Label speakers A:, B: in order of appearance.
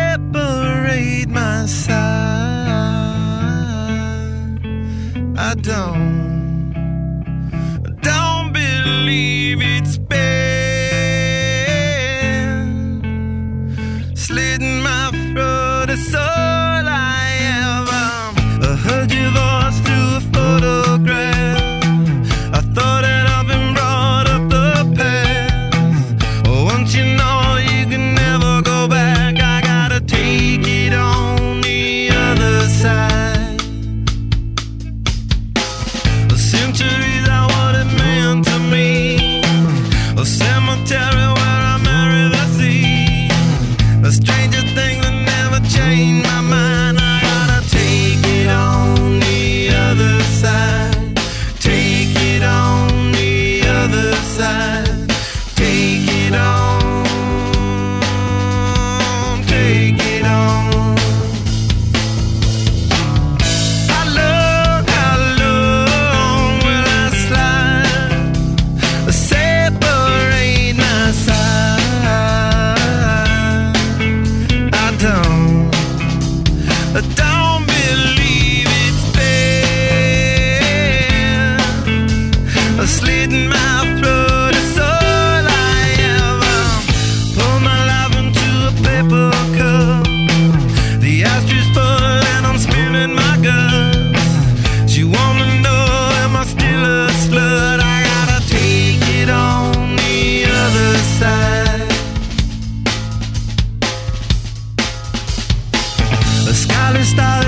A: separate my side. I don't believe it's been slitting my throat. It's all I have. I heard your voice through a photograph. I thought that I've been brought up the past. Once you know you can never go back, I gotta take it on the other side. The centuries are what it meant to me. A cemetery where I marry the sea. A stranger thing that never changed my mind. I gotta take it on the other side. Take it on the other side. Take it on. Take it on. How long will I slide? Separate my side. I don't believe it's been slitting my throat. It's all I ever pour my life into a paper cup. The ashtray full and I'm spilling my guts. She wanna know, am I still a slut? I gotta take it on the other side. The scarlet star